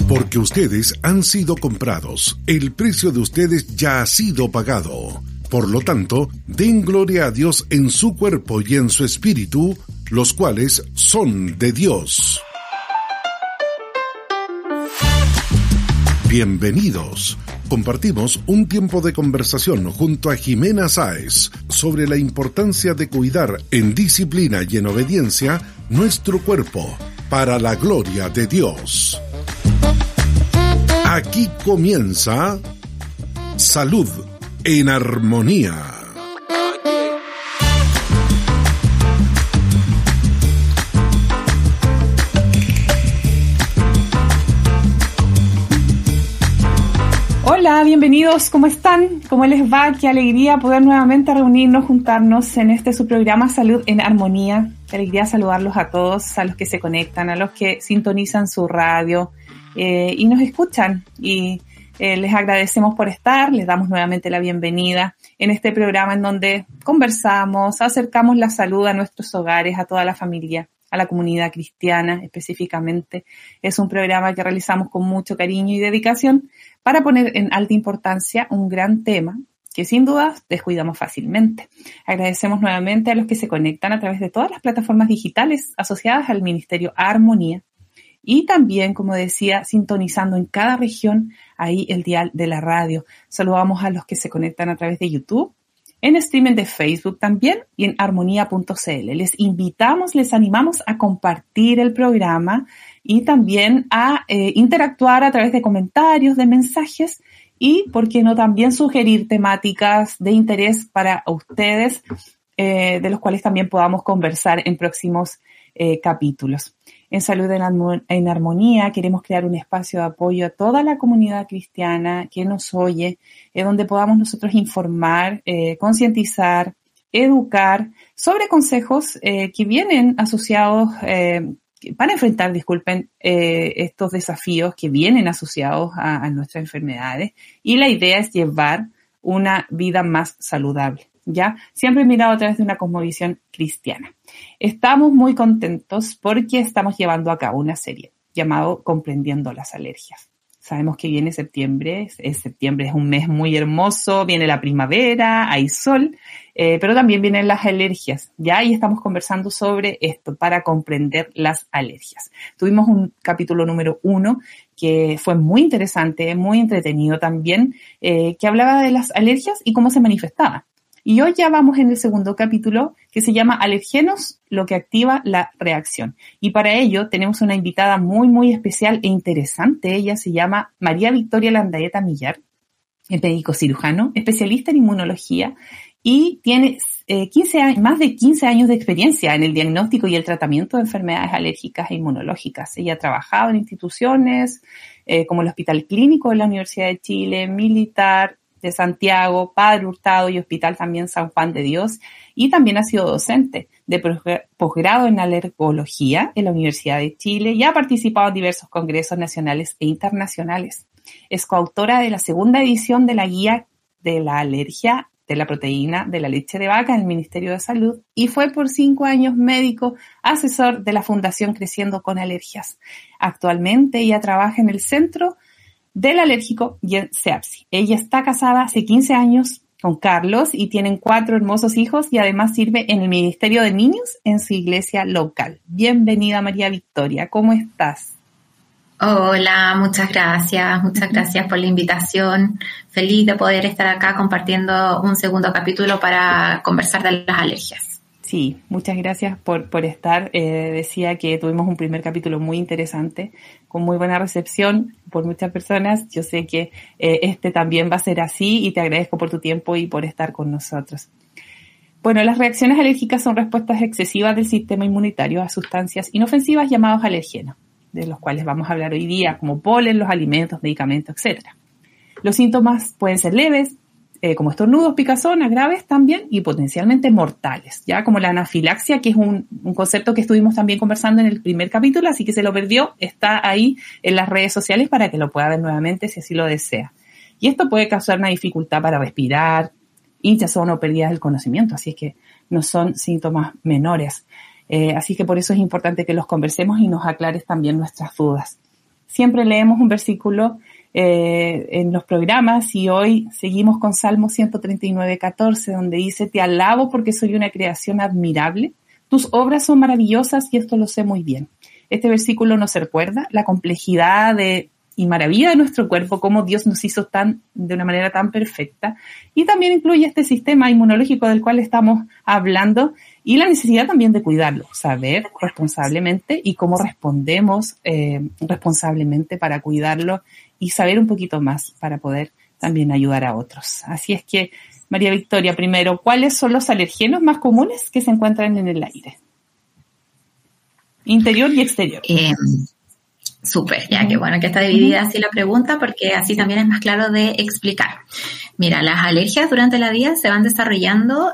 Porque ustedes han sido comprados, el precio de ustedes ya ha sido pagado. Por lo tanto, den gloria a Dios en su cuerpo y en su espíritu, los cuales son de Dios. Bienvenidos. Compartimos un tiempo de conversación junto a Jimena Sáez sobre la importancia de cuidar en disciplina y en obediencia nuestro cuerpo para la gloria de Dios. Aquí comienza Salud en Armonía. Hola, bienvenidos, ¿cómo están? ¿Cómo les va? Qué alegría poder nuevamente reunirnos, juntarnos en su programa Salud en Armonía. Qué alegría saludarlos a todos, a los que se conectan, a los que sintonizan su radio y nos escuchan. Y les agradecemos por estar, les damos nuevamente la bienvenida en este programa en donde conversamos, acercamos la salud a nuestros hogares, a toda la familia, a la comunidad cristiana específicamente. Es un programa que realizamos con mucho cariño y dedicación para poner en alta importancia un gran tema que sin duda descuidamos fácilmente. Agradecemos nuevamente a los que se conectan a través de todas las plataformas digitales asociadas al Ministerio Armonía y también, como decía, sintonizando en cada región ahí el dial de la radio. Saludamos a los que se conectan a través de YouTube, en streaming de Facebook también y en armonía.cl. Les invitamos, les animamos a compartir el programa y también a interactuar a través de comentarios, de mensajes y, por qué no, también sugerir temáticas de interés para ustedes, de los cuales también podamos conversar en próximos capítulos. En Salud en Armonía queremos crear un espacio de apoyo a toda la comunidad cristiana que nos oye, donde podamos nosotros informar, concientizar, educar sobre consejos que vienen asociados, para enfrentar, estos desafíos que vienen asociados a nuestras enfermedades. Y la idea es llevar una vida más saludable, ¿ya? Siempre mirado a través de una cosmovisión cristiana. Estamos muy contentos porque estamos llevando a cabo una serie llamado Comprendiendo las Alergias. Sabemos que viene septiembre, septiembre es un mes muy hermoso, viene la primavera, hay sol, pero también vienen las alergias, ¿ya? Y estamos conversando sobre esto para comprender las alergias. Tuvimos un capítulo número 1 que fue muy interesante, muy entretenido también, que hablaba de las alergias y cómo se manifestaban. Y hoy ya vamos en el segundo capítulo que se llama Alergenos, lo que activa la reacción. Y para ello tenemos una invitada muy, muy especial e interesante. Ella se llama María Victoria Landaeta Millar, es médico cirujano, especialista en inmunología y tiene más de 15 años de experiencia en el diagnóstico y el tratamiento de enfermedades alérgicas e inmunológicas. Ella ha trabajado en instituciones como el Hospital Clínico de la Universidad de Chile, Militar de Santiago, Padre Hurtado y Hospital también San Juan de Dios, y también ha sido docente de posgrado en alergología en la Universidad de Chile y ha participado en diversos congresos nacionales e internacionales. Es coautora de la segunda edición de la Guía de la Alergia de la Proteína de la Leche de Vaca en el Ministerio de Salud y fue por 5 años médico asesor de la Fundación Creciendo con Alergias. Actualmente ella trabaja en el Centro del Alérgico y en CEAPSI. Ella está casada hace 15 años con Carlos y tienen 4 hermosos hijos y además sirve en el Ministerio de Niños en su iglesia local. Bienvenida, María Victoria, ¿cómo estás? Hola, muchas gracias por la invitación. Feliz de poder estar acá compartiendo un segundo capítulo para conversar de las alergias. Sí, muchas gracias por estar. Decía que tuvimos un primer capítulo muy interesante, con muy buena recepción por muchas personas. Yo sé que este también va a ser así y te agradezco por tu tiempo y por estar con nosotros. Bueno, las reacciones alérgicas son respuestas excesivas del sistema inmunitario a sustancias inofensivas llamadas alergenos, de los cuales vamos a hablar hoy día, como polen, los alimentos, medicamentos, etc. Los síntomas pueden ser leves, como estornudos, picazones, graves también y potencialmente mortales, ya como la anafilaxia, que es un concepto que estuvimos también conversando en el primer capítulo, así que se lo perdió, está ahí en las redes sociales para que lo pueda ver nuevamente si así lo desea. Y esto puede causar una dificultad para respirar, hinchazón o pérdida del conocimiento, así es que no son síntomas menores. Así que por eso es importante que los conversemos y nos aclares también nuestras dudas. siempre leemos un versículo en los programas, y hoy seguimos con Salmo 139:14, donde dice: te alabo porque soy una creación admirable, tus obras son maravillosas y esto lo sé muy bien. Este versículo nos recuerda la complejidad y maravilla de nuestro cuerpo, cómo Dios nos hizo de una manera tan perfecta, y también incluye este sistema inmunológico del cual estamos hablando, y la necesidad también de cuidarlo, saber responsablemente y cómo respondemos responsablemente para cuidarlo, y saber un poquito más para poder también ayudar a otros. Así es que, María Victoria, primero, ¿cuáles son los alergenos más comunes que se encuentran en el aire? Interior y exterior. Súper, ya que bueno que está dividida así la pregunta, porque así también es más claro de explicar. Mira, las alergias durante la vida se van desarrollando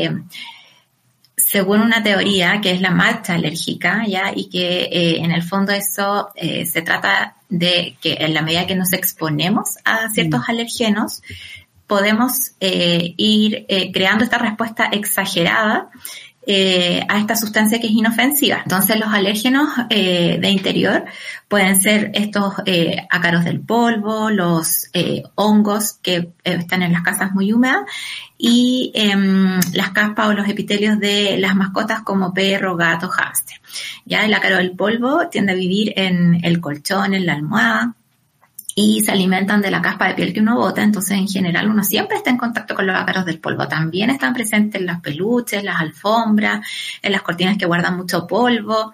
según una teoría que es la marcha alérgica, ¿ya? Y que en el fondo eso se trata de que en la medida que nos exponemos a ciertos alergenos, podemos ir creando esta respuesta exagerada a esta sustancia que es inofensiva. Entonces los alérgenos de interior pueden ser estos ácaros del polvo, los hongos que están en las casas muy húmedas, y las caspas o los epitelios de las mascotas como perro, gato, hámster. Ya el ácaro del polvo tiende a vivir en el colchón, en la almohada, y se alimentan de la caspa de piel que uno bota. Entonces, en general, uno siempre está en contacto con los ácaros del polvo. También están presentes en las peluches, las alfombras, en las cortinas que guardan mucho polvo.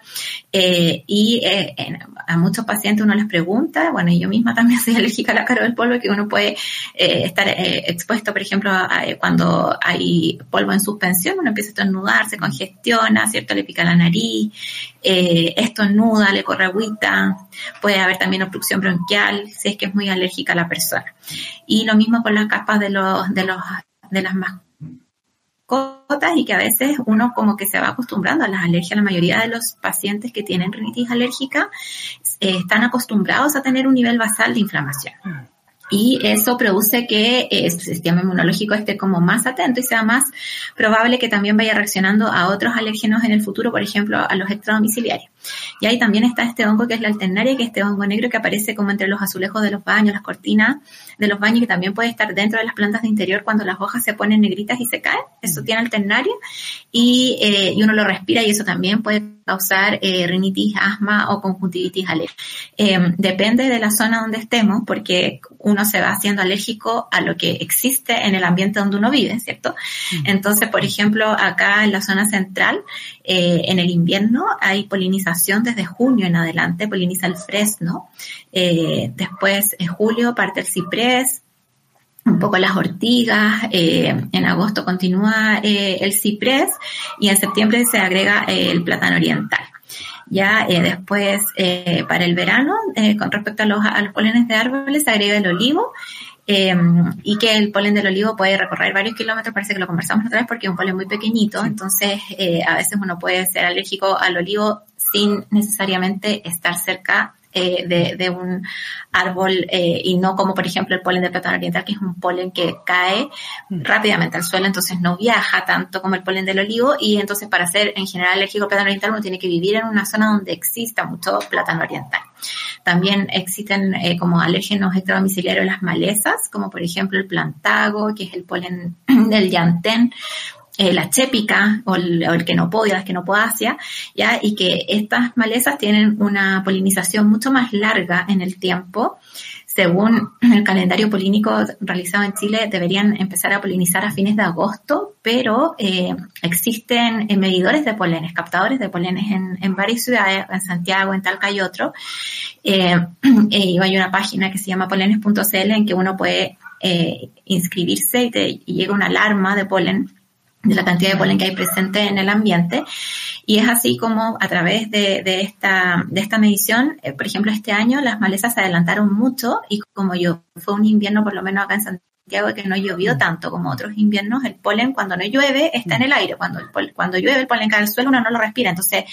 A muchos pacientes uno les pregunta, bueno, y yo misma también soy alérgica al ácaro del polvo, que uno puede estar expuesto, por ejemplo, cuando hay polvo en suspensión, uno empieza a estornudar, se congestiona, ¿cierto? Le pica la nariz, estornuda, le corre agüita, puede haber también obstrucción bronquial, si es que es muy alérgica a la persona. Y lo mismo con las caspas de las mascotas, y que a veces uno como que se va acostumbrando a las alergias. La mayoría de los pacientes que tienen rinitis alérgica están acostumbrados a tener un nivel basal de inflamación. Y eso produce que el sistema inmunológico esté como más atento y sea más probable que también vaya reaccionando a otros alérgenos en el futuro, por ejemplo, a los extradomiciliarios. Y ahí también está este hongo que es la alternaria, que es este hongo negro que aparece como entre los azulejos de los baños, las cortinas de los baños, que también puede estar dentro de las plantas de interior cuando las hojas se ponen negritas y se caen. Eso tiene alternaria, y uno lo respira, y eso también puede causar rinitis, asma o conjuntivitis alérgica. Depende de la zona donde estemos, porque uno se va haciendo alérgico a lo que existe en el ambiente donde uno vive, ¿cierto? Entonces, por ejemplo, acá en la zona central, en el invierno hay polinización desde junio en adelante, poliniza el fresno, después en julio parte el ciprés, un poco las ortigas, en agosto continúa el ciprés, y en septiembre se agrega el plátano oriental. Ya después, para el verano, con respecto a los polenes de árboles, se agrega el olivo, y que el polen del olivo puede recorrer varios kilómetros, parece que lo conversamos otra vez, porque es un polen muy pequeñito. Entonces a veces uno puede ser alérgico al olivo sin necesariamente estar cerca de un árbol, y no como por ejemplo el polen de plátano oriental, que es un polen que cae rápidamente al suelo, entonces no viaja tanto como el polen del olivo. Y entonces, para ser en general alérgico al plátano oriental, uno tiene que vivir en una zona donde exista mucho plátano oriental. También existen como alérgenos extradomiciliarios las malezas, como por ejemplo el plantago, que es el polen del llantén, la chépica o el quenopodia, las quenopodáceas, ya, y que estas malezas tienen una polinización mucho más larga en el tiempo. Según el calendario polínico realizado en Chile, deberían empezar a polinizar a fines de agosto, pero existen medidores de polenes, captadores de polenes en varias ciudades, en Santiago, en Talca y otro. Y hay una página que se llama polenes.cl en que uno puede inscribirse y llega una alarma de polen, de la cantidad de polen que hay presente en el ambiente. Y es así como a través de esta medición, por ejemplo, este año las malezas se adelantaron mucho, y como fue un invierno, por lo menos acá en Santiago, que no llovió tanto como otros inviernos, el polen cuando no llueve está en el aire. Cuando llueve el polen cae al suelo, uno no lo respira. Entonces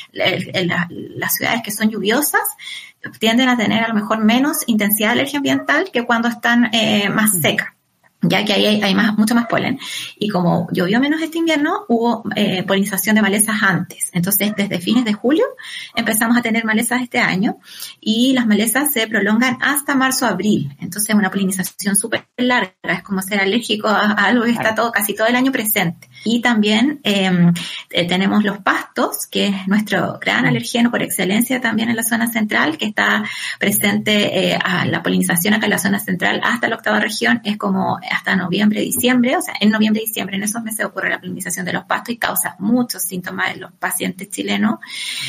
las ciudades que son lluviosas tienden a tener a lo mejor menos intensidad de alergia ambiental que cuando están más secas. ya que ahí hay mucho más polen. Y como llovió menos este invierno, hubo polinización de malezas antes. Entonces, desde fines de julio empezamos a tener malezas este año y las malezas se prolongan hasta marzo-abril. Entonces, una polinización súper larga. Es como ser alérgico a algo que está casi todo el año presente. Y también tenemos los pastos, que es nuestro gran alergeno por excelencia también en la zona central, que está presente a la polinización acá en la zona central hasta la 8ª región. Es como hasta noviembre, diciembre, o sea, en noviembre y diciembre, en esos meses ocurre la polinización de los pastos y causa muchos síntomas en los pacientes chilenos.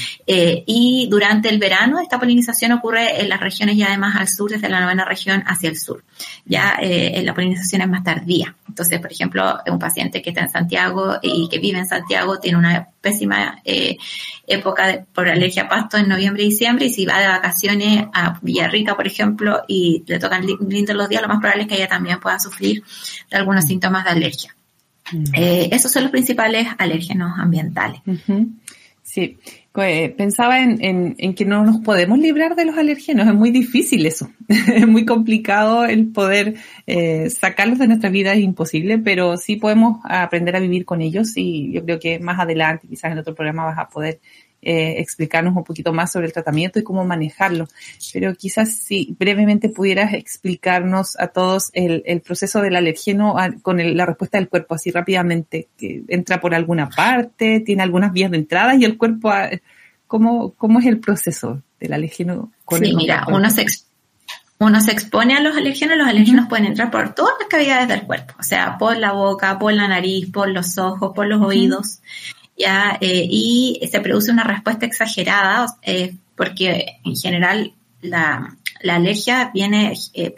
Y durante el verano esta polinización ocurre en las regiones ya además al sur, desde la 9ª región hacia el sur. Ya la polinización es más tardía. Entonces, por ejemplo, un paciente que está en Santiago y que vive en Santiago tiene una pésima época por alergia a pasto en noviembre y diciembre, y si va de vacaciones a Villarrica, por ejemplo, y le tocan lindos los días, lo más probable es que ella también pueda sufrir de algunos síntomas de alergia. Esos son los principales alérgenos ambientales. Sí, pensaba en que no nos podemos librar de los alérgenos, es muy difícil eso, es muy complicado el poder sacarlos de nuestra vida, es imposible, pero sí podemos aprender a vivir con ellos, y yo creo que más adelante, quizás en otro programa, vas a poder explicarnos un poquito más sobre el tratamiento y cómo manejarlo, pero quizás si brevemente pudieras explicarnos a todos el proceso del alergeno con la respuesta del cuerpo, así rápidamente, que entra por alguna parte, tiene algunas vías de entrada, y el cuerpo, ¿cómo es el proceso del alergeno? Sí, mira, uno se expone a los alérgenos pueden entrar por todas las cavidades del cuerpo, o sea, por la boca, por la nariz, por los ojos, por los oídos, ya, y se produce una respuesta exagerada, porque en general la alergia viene,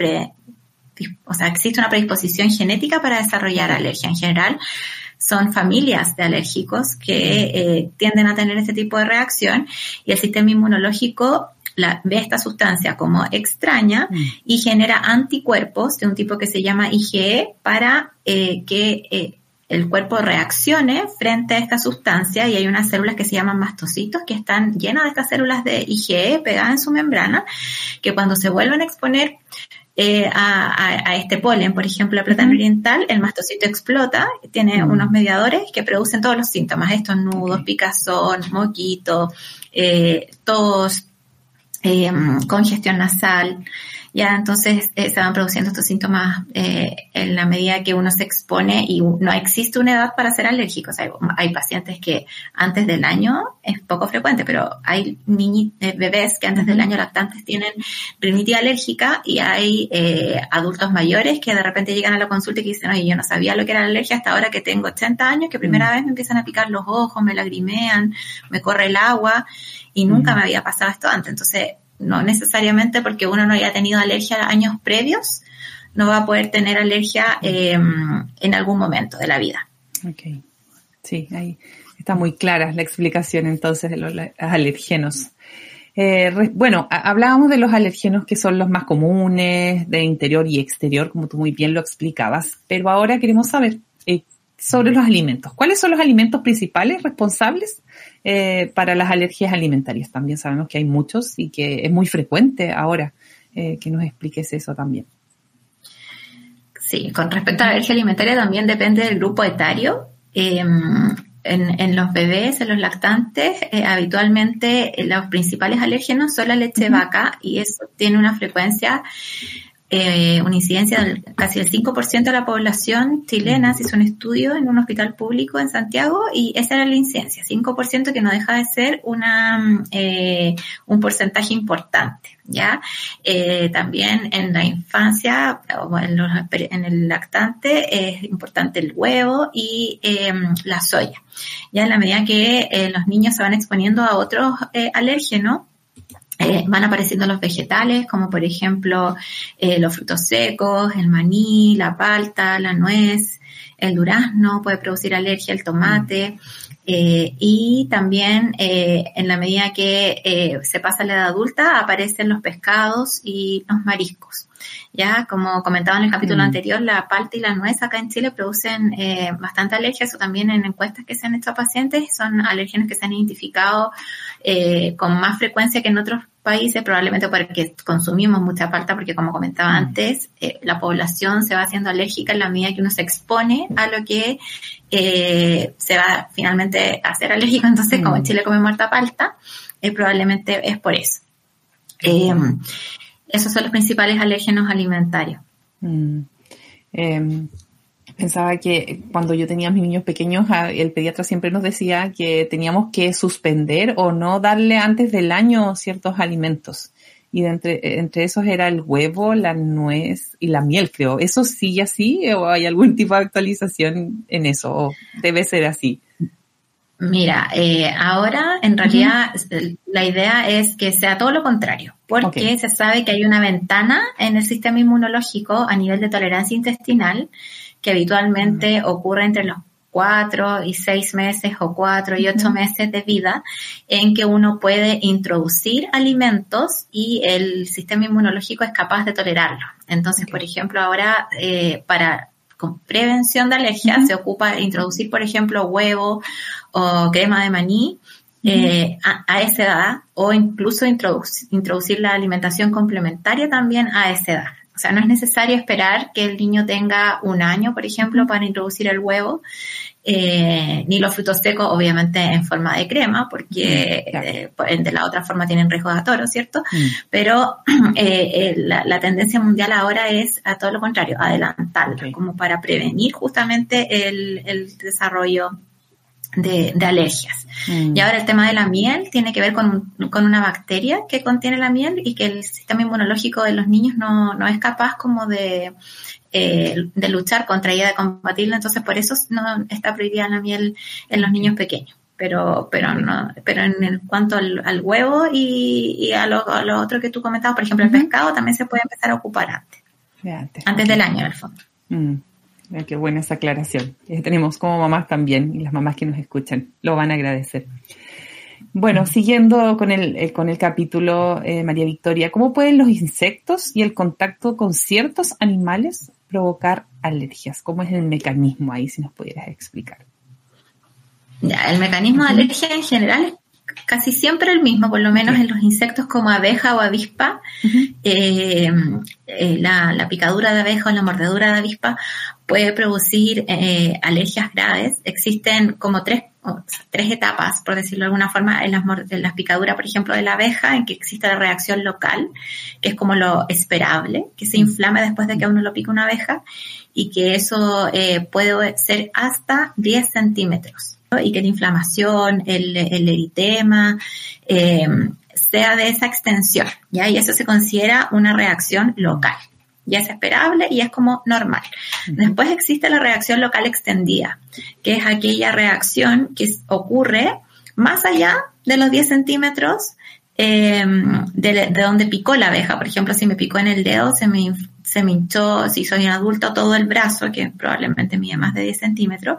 o sea, existe una predisposición genética para desarrollar alergia. En general, son familias de alérgicos que tienden a tener este tipo de reacción, y el sistema inmunológico ve esta sustancia como extraña y genera anticuerpos de un tipo que se llama IgE para que el cuerpo reaccione frente a esta sustancia, y hay unas células que se llaman mastocitos que están llenas de estas células de IgE pegadas en su membrana, que cuando se vuelven a exponer a este polen, por ejemplo, la plátano oriental, el mastocito explota, tiene unos mediadores que producen todos los síntomas, estos nudos, picazón, moquito, tos, congestión nasal. Ya, entonces se van produciendo estos síntomas en la medida que uno se expone, y no existe una edad para ser alérgico. O sea, hay pacientes que antes del año, es poco frecuente, pero hay bebés que antes del año lactantes tienen rinitis alérgica, y hay adultos mayores que de repente llegan a la consulta y que dicen, oye, yo no sabía lo que era la alergia hasta ahora que tengo 80 años, que primera vez me empiezan a picar los ojos, me lagrimean, me corre el agua, y nunca me había pasado esto antes. Entonces, no necesariamente porque uno no haya tenido alergia años previos, no va a poder tener alergia en algún momento de la vida. Okay. Sí, ahí está muy clara la explicación entonces de los alergenos. Bueno, hablábamos de los alergenos que son los más comunes, de interior y exterior, como tú muy bien lo explicabas, pero ahora queremos saber sobre los alimentos. ¿Cuáles son los alimentos principales responsables para las alergias alimentarias? También sabemos que hay muchos y que es muy frecuente ahora. Que nos expliques eso también. Sí, con respecto a la alergia alimentaria también depende del grupo etario. En los bebés, en los lactantes, habitualmente los principales alérgenos son la leche de vaca, y eso tiene una frecuencia, una incidencia del casi el 5% de la población chilena. Se hizo un estudio en un hospital público en Santiago, y esa era la incidencia, 5%, que no deja de ser un porcentaje importante, ¿ya? También en la infancia o en el lactante es importante el huevo y la soya. Ya en la medida que los niños se van exponiendo a otros alérgenos, van apareciendo los vegetales, como por ejemplo los frutos secos, el maní, la palta, la nuez, el durazno puede producir alergia, el tomate, y también en la medida que se pasa a la edad adulta aparecen los pescados y los mariscos. Ya, como comentaba en el capítulo anterior, la palta y la nuez acá en Chile producen bastante alergias, o también en encuestas que se han hecho a pacientes, son alérgenos que se han identificado con más frecuencia que en otros países, probablemente porque consumimos mucha palta, porque como comentaba antes, la población se va haciendo alérgica en la medida que uno se expone a lo que se va finalmente a hacer alérgico. Entonces, como en Chile comemos harta palta, probablemente es por eso. Esos son los principales alérgenos alimentarios. Pensaba que cuando yo tenía a mis niños pequeños, el pediatra siempre nos decía que teníamos que suspender o no darle antes del año ciertos alimentos. Y entre esos era el huevo, la nuez y la miel, creo. ¿Eso sigue así o hay algún tipo de actualización en eso? ¿O debe ser así? Mira, ahora en realidad la idea es que sea todo lo contrario, porque se sabe que hay una ventana en el sistema inmunológico a nivel de tolerancia intestinal que habitualmente ocurre entre los 4 y 6 meses o 4 y 8 meses de vida, en que uno puede introducir alimentos y el sistema inmunológico es capaz de tolerarlo. Entonces, por ejemplo, ahora con prevención de alergias se ocupa introducir, por ejemplo, huevo o crema de maní a esa edad, o incluso introducir la alimentación complementaria también a esa edad. O sea, no es necesario esperar que el niño tenga 1 año, por ejemplo, para introducir el huevo, ni los frutos secos, obviamente, en forma de crema, porque de la otra forma tienen riesgo de atoro, ¿cierto? Pero la tendencia mundial ahora es a todo lo contrario, adelantarlo, como para prevenir justamente el desarrollo de alergias. Y ahora el tema de la miel tiene que ver con una bacteria que contiene la miel y que el sistema inmunológico de los niños no es capaz como de luchar contra ella, de combatirla. Entonces por eso no está prohibida la miel en los niños pequeños. Pero en cuanto al huevo y a lo otro que tú comentabas, por ejemplo el pescado, también se puede empezar a ocupar antes del año, en el fondo. Qué buena esa aclaración. Tenemos como mamás también, y las mamás que nos escuchan lo van a agradecer. Bueno, siguiendo con el capítulo, María Victoria, ¿cómo pueden los insectos y el contacto con ciertos animales provocar alergias? ¿Cómo es el mecanismo ahí, si nos pudieras explicar? Ya, el mecanismo de alergia en general es casi siempre el mismo, por lo menos en los insectos como abeja o avispa. La picadura de abeja o la mordedura de avispa puede producir alergias graves. Existen como tres etapas, por decirlo de alguna forma, en las picaduras, por ejemplo, de la abeja, en que existe la reacción local, que es como lo esperable, que se inflame después de que a uno lo pica una abeja, y que eso puede ser hasta 10 centímetros. Y que la inflamación, el eritema, sea de esa extensión, ¿ya? Y eso se considera una reacción local. Ya es esperable y es como normal. Después existe la reacción local extendida, que es aquella reacción que ocurre más allá de los 10 centímetros de donde picó la abeja. Por ejemplo, si me picó en el dedo, se me hinchó, si soy un adulto, todo el brazo, que probablemente mide más de 10 centímetros,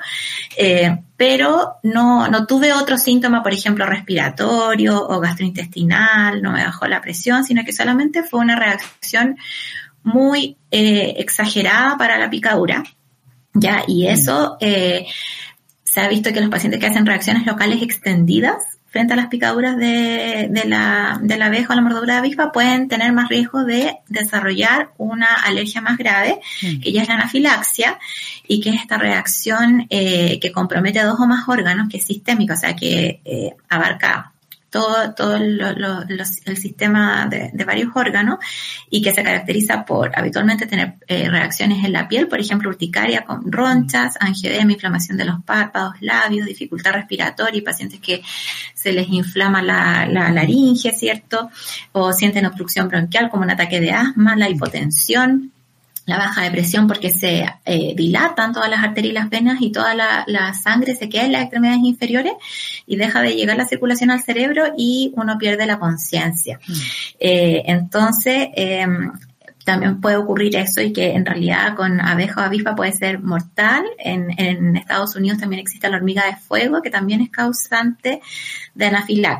pero no tuve otro síntoma, por ejemplo, respiratorio o gastrointestinal, no me bajó la presión, sino que solamente fue una reacción muy exagerada para la picadura, ¿ya? Y eso se ha visto que los pacientes que hacen reacciones locales extendidas frente a las picaduras de la abeja o la mordedura de avispa pueden tener más riesgo de desarrollar una alergia más grave, que ya es la anafilaxia, y que es esta reacción que compromete a 2 o más órganos, que es sistémica, o sea que abarca todo el sistema de varios órganos, y que se caracteriza por habitualmente tener reacciones en la piel, por ejemplo, urticaria con ronchas, angioedema, inflamación de los párpados, labios, dificultad respiratoria, y pacientes que se les inflama la laringe, ¿cierto? O sienten obstrucción bronquial como un ataque de asma, la hipotensión, la baja de presión porque se dilatan todas las arterias y las venas, y toda la sangre se queda en las extremidades inferiores y deja de llegar la circulación al cerebro y uno pierde la conciencia. Entonces, también puede ocurrir eso, y que en realidad con abeja o avispa puede ser mortal. En Estados Unidos también existe la hormiga de fuego, que también es causante de anafilaxia.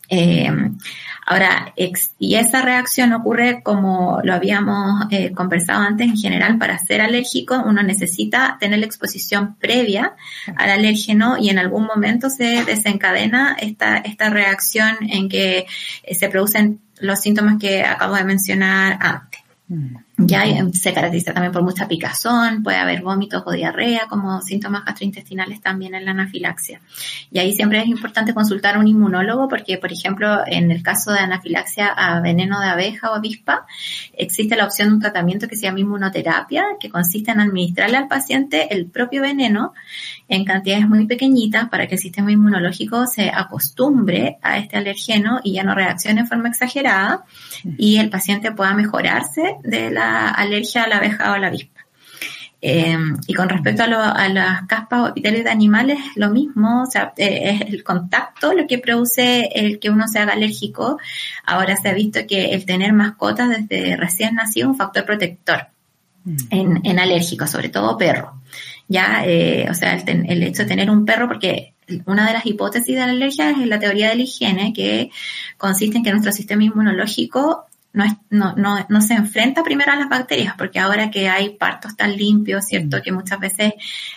Ahora, y esa reacción ocurre como lo habíamos conversado antes. En general, para ser alérgico uno necesita tener la exposición previa al alérgeno y en algún momento se desencadena esta reacción en que se producen los síntomas que acabo de mencionar antes. Ya se caracteriza también por mucha picazón, puede haber vómitos o diarrea como síntomas gastrointestinales también en la anafilaxia. Y ahí siempre es importante consultar a un inmunólogo porque, por ejemplo, en el caso de anafilaxia a veneno de abeja o avispa, existe la opción de un tratamiento que se llama inmunoterapia, que consiste en administrarle al paciente el propio veneno en cantidades muy pequeñitas para que el sistema inmunológico se acostumbre a este alergeno y ya no reaccione de forma exagerada y el paciente pueda mejorarse de la alergia a la abeja o a la avispa. Y con respecto a las caspas o epitelios de animales, lo mismo, o sea, es el contacto lo que produce el que uno se haga alérgico. Ahora se ha visto que el tener mascotas desde recién nacido es un factor protector en alérgicos, sobre todo perro. Ya, o sea, el hecho de tener un perro, porque una de las hipótesis de la alergia es la teoría de la higiene, que consiste en que nuestro sistema inmunológico no se enfrenta primero a las bacterias, porque ahora que hay partos tan limpios, ¿cierto? Que muchas veces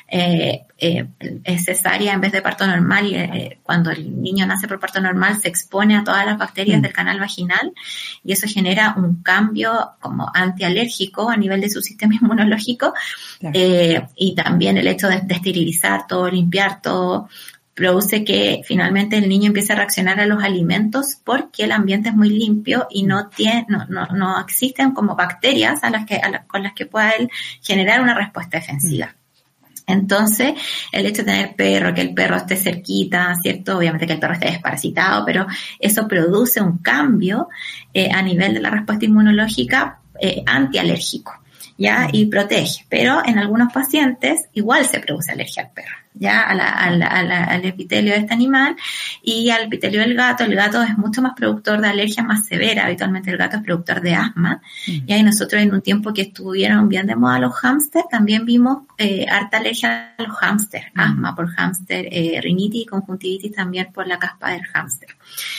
es cesárea en vez de parto normal y cuando el niño nace por parto normal se expone a todas las bacterias del canal vaginal y eso genera un cambio como antialérgico a nivel de su sistema inmunológico. Claro. Y también el hecho de esterilizar todo, limpiar todo, produce que finalmente el niño empiece a reaccionar a los alimentos porque el ambiente es muy limpio y no existen como bacterias con las que pueda él generar una respuesta defensiva. Entonces, el hecho de tener perro, que el perro esté cerquita, ¿cierto? Obviamente que el perro esté desparasitado, pero eso produce un cambio a nivel de la respuesta inmunológica antialérgico, ¿ya? Y protege. Pero en algunos pacientes igual se produce alergia al perro, ya al epitelio de este animal y al epitelio del gato. El gato es mucho más productor de alergia más severa. Habitualmente el gato es productor de asma. Y ahí nosotros en un tiempo que estuvieron bien de moda los hámster, también vimos harta alergia a los hámster, asma por hámster, rinitis y conjuntivitis también por la caspa del hámster.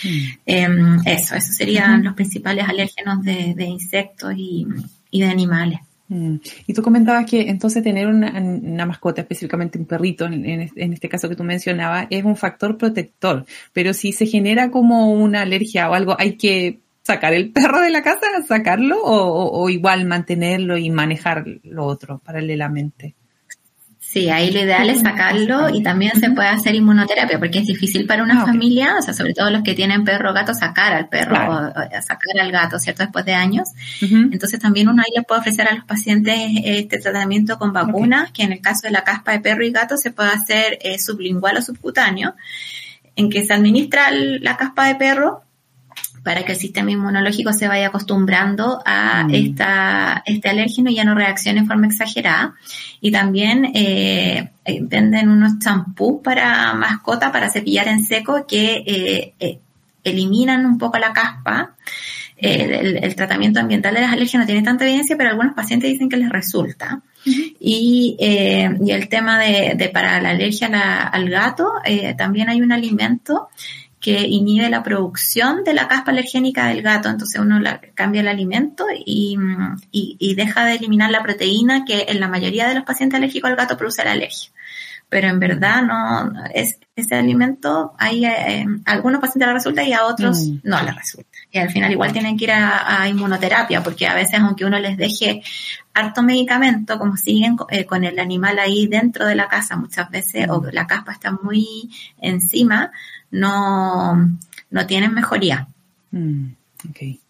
Esos serían los principales alérgenos de insectos y de animales. Y tú comentabas que entonces tener una mascota, específicamente un perrito, en este caso que tú mencionabas, es un factor protector, pero si se genera como una alergia o algo, ¿hay que sacar el perro de la casa, sacarlo o igual mantenerlo y manejar lo otro paralelamente? Sí, ahí lo ideal es sacarlo y también se puede hacer inmunoterapia porque es difícil para una familia, o sea, sobre todo los que tienen perro o gato, sacar al perro o sacar al gato, ¿cierto? Después de años. Entonces también uno ahí le puede ofrecer a los pacientes este tratamiento con vacunas, que en el caso de la caspa de perro y gato se puede hacer sublingual o subcutáneo, en que se administra la caspa de perro para que el sistema inmunológico se vaya acostumbrando a este alérgeno y ya no reaccione en forma exagerada. Y también venden unos champús para mascota, para cepillar en seco, que eliminan un poco la caspa. El tratamiento ambiental de las alergias no tiene tanta evidencia, pero algunos pacientes dicen que les resulta. Y el tema de para la alergia al gato, también hay un alimento que inhibe la producción de la caspa alergénica del gato, entonces uno cambia el alimento y deja de eliminar la proteína que en la mayoría de los pacientes alérgicos al gato produce la alergia. Pero en verdad no es ese alimento, hay a algunos pacientes les resulta y a otros no les resulta. Y al final igual tienen que ir a inmunoterapia, porque a veces aunque uno les deje harto medicamento, como siguen con el animal ahí dentro de la casa muchas veces, o la caspa está muy encima, no tienen mejoría. Okay.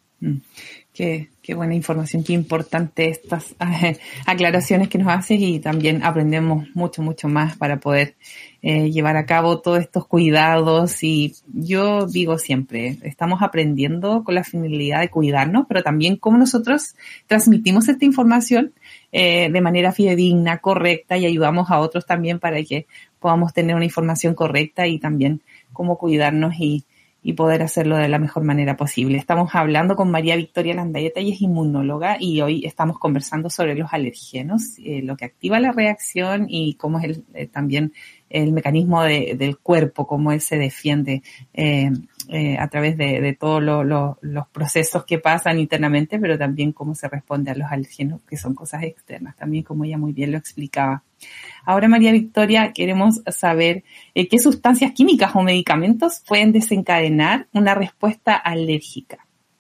Qué buena información, qué importante estas aclaraciones que nos haces y también aprendemos mucho más para poder llevar a cabo todos estos cuidados. Y yo digo siempre, estamos aprendiendo con la finalidad de cuidarnos, pero también cómo nosotros transmitimos esta información de manera fidedigna, correcta, y ayudamos a otros también para que podamos tener una información correcta y también cómo cuidarnos y poder hacerlo de la mejor manera posible. Estamos hablando con María Victoria Landayeta, ella es inmunóloga y hoy estamos conversando sobre los alergenos, lo que activa la reacción y cómo es también el mecanismo del cuerpo, cómo él se defiende a través de todos los procesos que pasan internamente, pero también cómo se responde a los alérgenos, que son cosas externas, también como ella muy bien lo explicaba. Ahora, María Victoria, queremos saber qué sustancias químicas o medicamentos pueden desencadenar una respuesta alérgica.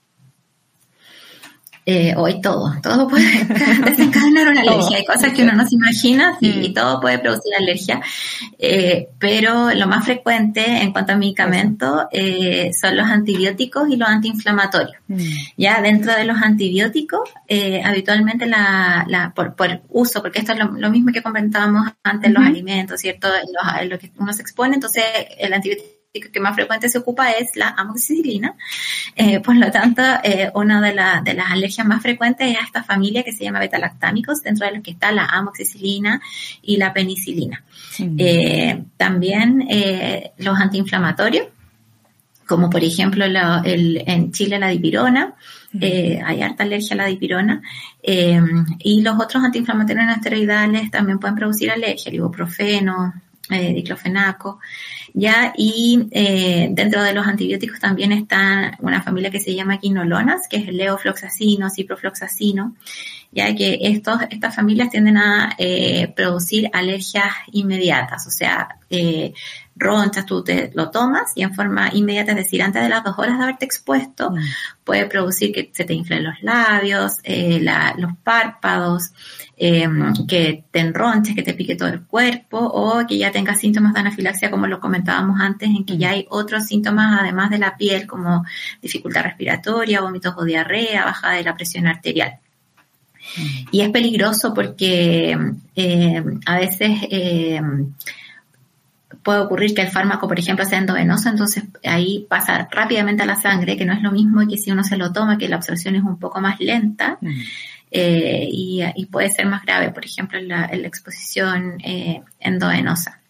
Hoy todo puede desencadenar una alergia. Hay cosas que uno no se imagina y todo puede producir alergia, pero lo más frecuente en cuanto a medicamentos son los antibióticos y los antiinflamatorios. Ya dentro de los antibióticos, habitualmente por uso, porque esto es lo mismo que comentábamos antes, los alimentos, ¿cierto? Lo que uno se expone, entonces el antibiótico que más frecuente se ocupa es la amoxicilina. Por lo tanto, una de las alergias más frecuentes es a esta familia que se llama betalactámicos, dentro de los que está la amoxicilina y la penicilina. También los antiinflamatorios, como por ejemplo en Chile la dipirona, hay harta alergia a la dipirona, y los otros antiinflamatorios no esteroidales también pueden producir alergia, el ibuprofeno, diclofenaco, ya, y dentro de los antibióticos también está una familia que se llama quinolonas, que es el levofloxacino, ciprofloxacino, ya que estas familias tienden a producir alergias inmediatas, o sea, ronchas, tú te lo tomas y en forma inmediata, es decir, antes de las 2 horas de haberte expuesto, puede producir que se te inflen los labios, los párpados, que te enronches, que te pique todo el cuerpo, o que ya tengas síntomas de anafilaxia, como lo comentábamos antes, en que ya hay otros síntomas además de la piel, como dificultad respiratoria, vómitos o diarrea, bajada de la presión arterial. Y es peligroso porque a veces puede ocurrir que el fármaco, por ejemplo, sea endovenoso, entonces ahí pasa rápidamente a la sangre, que no es lo mismo que si uno se lo toma, que la absorción es un poco más lenta, y puede ser más grave, por ejemplo, en la exposición endovenosa.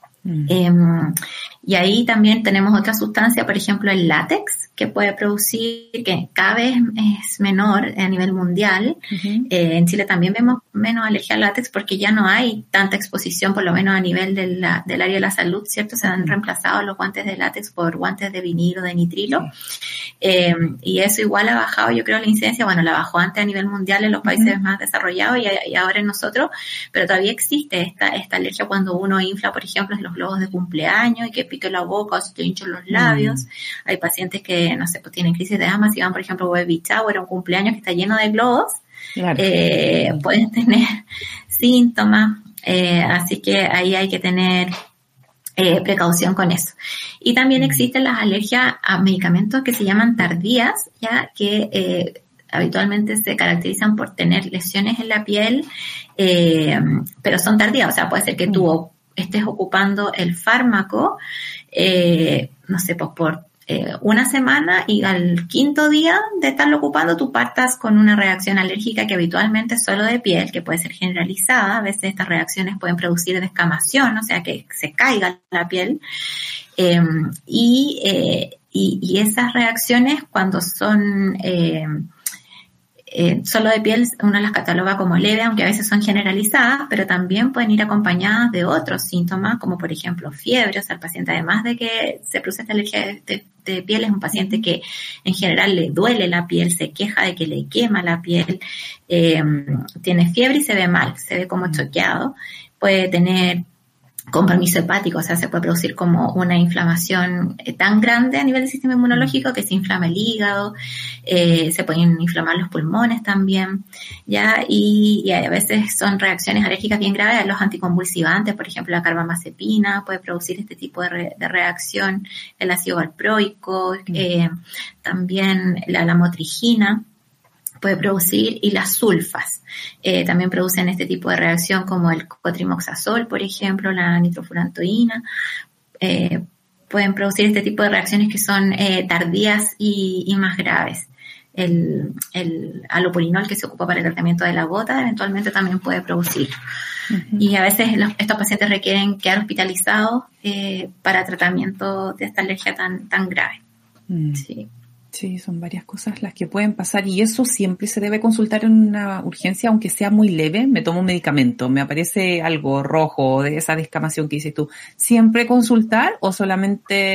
Y ahí también tenemos otra sustancia, por ejemplo, el látex, que puede producir, que cada vez es menor a nivel mundial. En Chile también vemos menos alergia al látex porque ya no hay tanta exposición, por lo menos a nivel del área de la salud, ¿cierto? Se han reemplazado los guantes de látex por guantes de vinilo, de nitrilo. Y eso igual ha bajado, yo creo, la incidencia. Bueno, la bajó antes a nivel mundial en los países más desarrollados y ahora en nosotros, pero todavía existe esta alergia cuando uno infla, por ejemplo, los globos de cumpleaños y que pique la boca o se te hinchan los labios. Hay pacientes que, no sé, pues tienen crisis de asma, si van, por ejemplo, a baby shower o un cumpleaños que está lleno de globos, pueden tener síntomas, así que ahí hay que tener precaución con eso. Y también existen las alergias a medicamentos que se llaman tardías, ya que habitualmente se caracterizan por tener lesiones en la piel, pero son tardías, o sea, puede ser que tú estés ocupando el fármaco, no sé, pues por una semana y al 5º día de estarlo ocupando tú partas con una reacción alérgica que habitualmente es solo de piel, que puede ser generalizada. A veces estas reacciones pueden producir descamación, o sea que se caiga la piel, y esas reacciones cuando son solo de piel, uno las cataloga como leve, aunque a veces son generalizadas, pero también pueden ir acompañadas de otros síntomas, como por ejemplo fiebre. O sea, el paciente, además de que se produce esta alergia de piel, es un paciente que en general le duele la piel, se queja de que le quema la piel, tiene fiebre y se ve mal, se ve como choqueado, puede tener compromiso hepático, o sea, se puede producir como una inflamación tan grande a nivel del sistema inmunológico que se inflama el hígado, se pueden inflamar los pulmones también, ¿ya? Y a veces son reacciones alérgicas bien graves a los anticonvulsivantes, por ejemplo, la carbamazepina puede producir este tipo de reacción, el ácido valproico, también la lamotrigina puede producir, y las sulfas también producen este tipo de reacción, como el cotrimoxazol, por ejemplo, la nitrofurantoína, pueden producir este tipo de reacciones que son tardías y más graves. El alopurinol, que se ocupa para el tratamiento de la gota, eventualmente también puede producir. Y a veces estos pacientes requieren quedar hospitalizados para tratamiento de esta alergia tan grave. Sí. Sí, son varias cosas las que pueden pasar, y eso siempre se debe consultar en una urgencia, aunque sea muy leve. Me tomo un medicamento, me aparece algo rojo de esa descamación que dices tú, ¿siempre consultar o solamente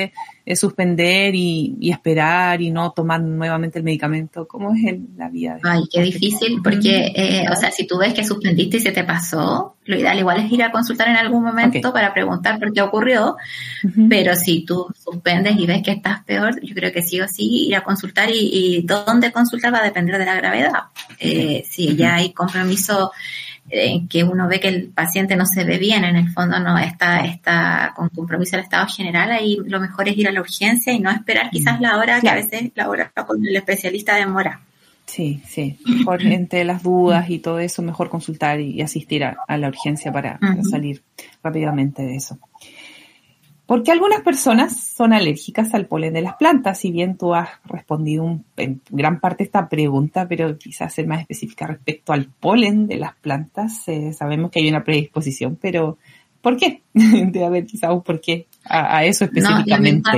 suspender y esperar y no tomar nuevamente el medicamento? ¿Cómo es la vida? Ay, qué difícil, porque, o sea, si tú ves que suspendiste y se te pasó, lo ideal igual es ir a consultar en algún momento para preguntar por qué ocurrió, pero si tú suspendes y ves que estás peor, yo creo que sí o sí ir a consultar y dónde consultar va a depender de la gravedad. Si ya hay compromiso que uno ve que el paciente no se ve bien, en el fondo no está con compromiso del estado general, ahí lo mejor es ir a la urgencia y no esperar quizás la hora, que a veces la hora con el especialista demora. Sí, mejor entre las dudas y todo eso, mejor consultar y asistir a la urgencia para salir rápidamente de eso. Porque algunas personas son alérgicas al polen de las plantas, si bien tú has respondido en gran parte esta pregunta, pero quizás ser más específica respecto al polen de las plantas. Sabemos que hay una predisposición, pero ¿por qué? Debe haber quizás un porqué a eso específicamente.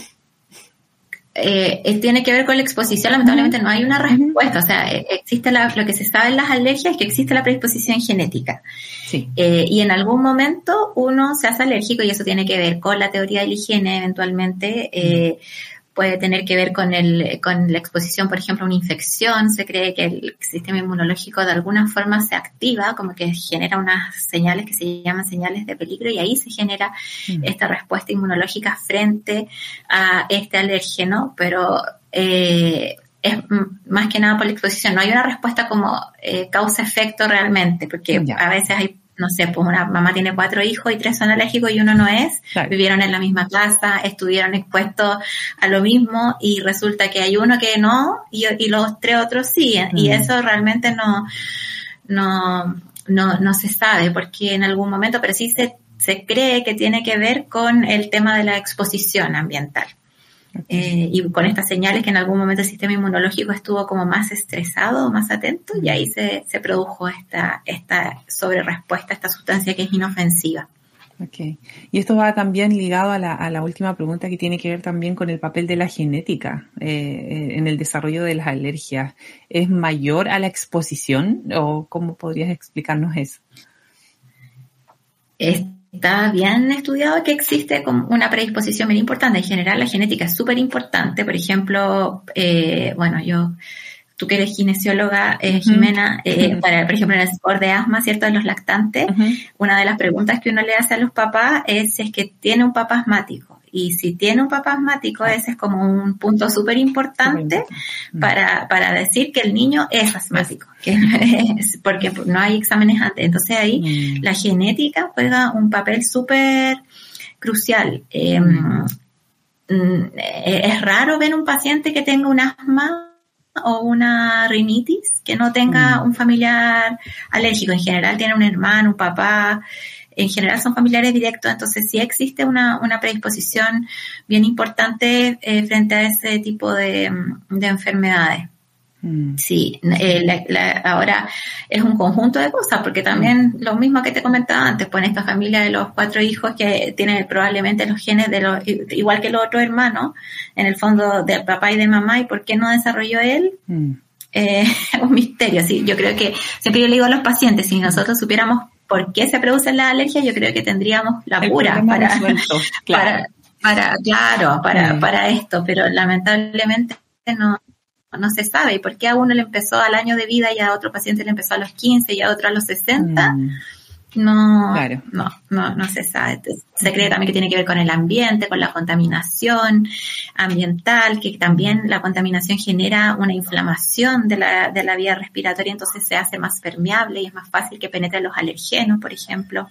Tiene que ver con la exposición, lamentablemente no hay una respuesta, o sea, existe lo que se sabe en las alergias es que existe la predisposición genética. Sí. Y en algún momento uno se hace alérgico y eso tiene que ver con la teoría de la higiene eventualmente, puede tener que ver con la exposición, por ejemplo, a una infección. Se cree que el sistema inmunológico de alguna forma se activa, como que genera unas señales que se llaman señales de peligro y ahí se genera esta respuesta inmunológica frente a este alérgeno, pero es más que nada por la exposición. No hay una respuesta como causa-efecto realmente, porque a veces hay, no sé, pues una mamá tiene 4 hijos y 3 son alérgicos y uno no es, vivieron en la misma casa, estuvieron expuestos a lo mismo y resulta que hay uno que no y los 3 otros sí, y eso realmente no se sabe, porque en algún momento, pero sí se cree que tiene que ver con el tema de la exposición ambiental. Y con estas señales que en algún momento el sistema inmunológico estuvo como más estresado, más atento, y ahí se produjo esta sobrerespuesta a esta sustancia que es inofensiva. Okay. Y esto va también ligado a la última pregunta, que tiene que ver también con el papel de la genética en el desarrollo de las alergias. ¿Es mayor a la exposición o cómo podrías explicarnos eso? Está bien estudiado que existe como una predisposición bien importante. En general, la genética es súper importante. Por ejemplo, tú que eres kinesióloga, Jimena, por ejemplo, en el score de asma, ¿cierto?, de los lactantes, una de las preguntas que uno le hace a los papás es si es que tiene un papá asmático. Y si tiene un papá asmático, ese es como un punto súper importante para decir que el niño es asmático, porque no hay exámenes antes. Entonces ahí la genética juega un papel súper crucial. Es raro ver un paciente que tenga un asma o una rinitis que no tenga un familiar alérgico. En general tiene un hermano, un papá, en general son familiares directos, entonces sí existe una predisposición bien importante frente a ese tipo de enfermedades. Sí, ahora es un conjunto de cosas, porque también lo mismo que te comentaba antes, pues en esta familia de los 4 hijos que tienen probablemente los genes igual que los otros hermanos, en el fondo del papá y de mamá, y por qué no desarrolló él, un misterio. Sí, yo creo que siempre yo le digo a los pacientes, si nosotros supiéramos por qué se producen las alergias, yo creo que tendríamos la cura para esto, pero lamentablemente no se sabe. ¿Y por qué a uno le empezó al año de vida y a otro paciente le empezó a los 15 y a otro a los 60? No se sabe. Entonces, se cree también que tiene que ver con el ambiente, con la contaminación ambiental, que también la contaminación genera una inflamación de la vía respiratoria, entonces se hace más permeable y es más fácil que penetren los alergenos, por ejemplo.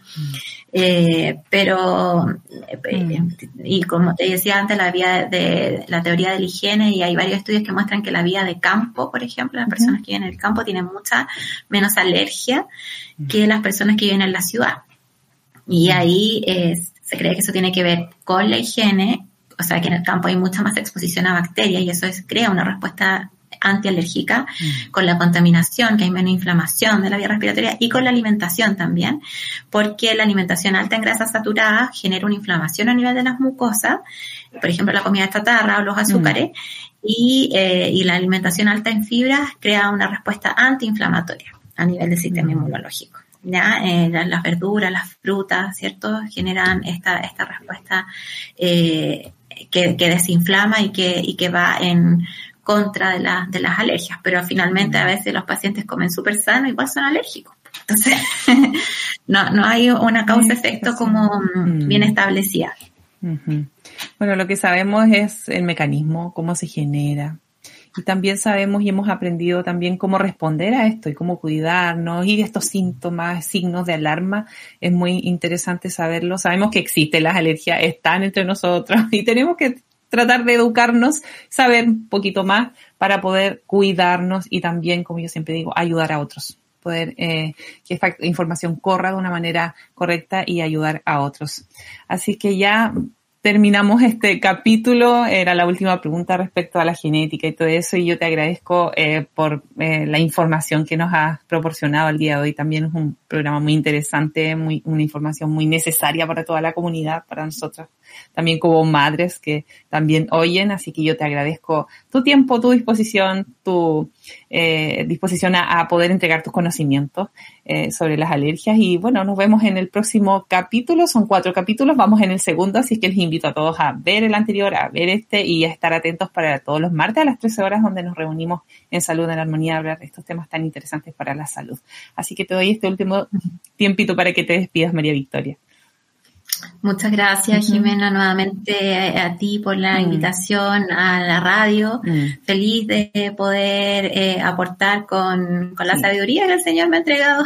Y como te decía antes, la teoría de la higiene, y hay varios estudios que muestran que la vía de campo, por ejemplo, las personas que viven en el campo tienen mucha menos alergia que las personas que viven en la ciudad. Y ahí se cree que eso tiene que ver con la higiene, o sea que en el campo hay mucha más exposición a bacterias y eso crea una respuesta antialérgica, con la contaminación, que hay menos inflamación de la vía respiratoria, y con la alimentación también, porque la alimentación alta en grasas saturadas genera una inflamación a nivel de las mucosas, por ejemplo la comida chatarra o los azúcares, y la alimentación alta en fibras crea una respuesta antiinflamatoria a nivel del sistema inmunológico. ¿Ya? Las verduras, las frutas, ¿cierto?, generan esta respuesta desinflama y que va en contra de las alergias, pero finalmente a veces los pacientes comen súper sano, igual son alérgicos. Entonces, no hay una causa-efecto como bien establecida. Bueno, lo que sabemos es el mecanismo, cómo se genera. Y también sabemos y hemos aprendido también cómo responder a esto y cómo cuidarnos y estos síntomas, signos de alarma. Es muy interesante saberlo. Sabemos que existen las alergias, están entre nosotros y tenemos que tratar de educarnos, saber un poquito más para poder cuidarnos y también, como yo siempre digo, ayudar a otros. Poder que esta información corra de una manera correcta y ayudar a otros. Así que ya terminamos este capítulo. Era la última pregunta respecto a la genética y todo eso, y yo te agradezco por la información que nos has proporcionado el día de hoy. También es un programa muy interesante, una información muy necesaria para toda la comunidad, para nosotras, también como madres que también oyen, así que yo te agradezco tu tiempo, tu disposición, disposición a poder entregar tus conocimientos sobre las alergias. Y bueno, nos vemos en el próximo capítulo. Son 4 capítulos, vamos en el segundo, así que les invito a todos a ver el anterior, a ver este y a estar atentos para todos los martes a las 13 horas, donde nos reunimos en Salud en Armonía a hablar de estos temas tan interesantes para la salud. Así que te doy este último tiempito para que te despidas, María Victoria. Muchas gracias, Jimena, nuevamente a ti por la invitación a la radio. Feliz de poder aportar con la sabiduría que el Señor me ha entregado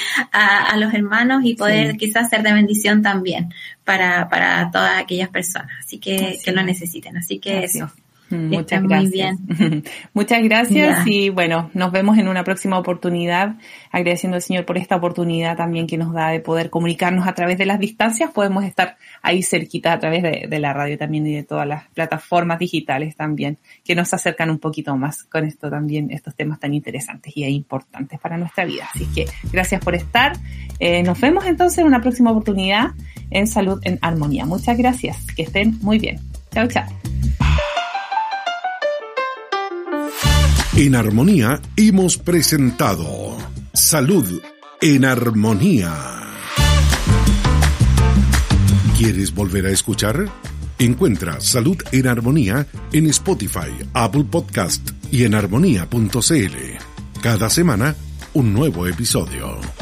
a los hermanos y poder quizás ser de bendición también para todas aquellas personas, así que lo necesiten. Así que eso. Muchas gracias. Muy bien. Muchas gracias y bueno, nos vemos en una próxima oportunidad, agradeciendo al Señor por esta oportunidad también que nos da de poder comunicarnos a través de las distancias. Podemos estar ahí cerquita a través de la radio también y de todas las plataformas digitales también, que nos acercan un poquito más con esto también, estos temas tan interesantes y importantes para nuestra vida. Así que gracias por estar. Nos vemos entonces en una próxima oportunidad en Salud en Armonía. Muchas gracias. Que estén muy bien. Chao, chao. En Armonía hemos presentado Salud en Armonía. ¿Quieres volver a escuchar? Encuentra Salud en Armonía en Spotify, Apple Podcast y en armonía.cl. Cada semana, un nuevo episodio.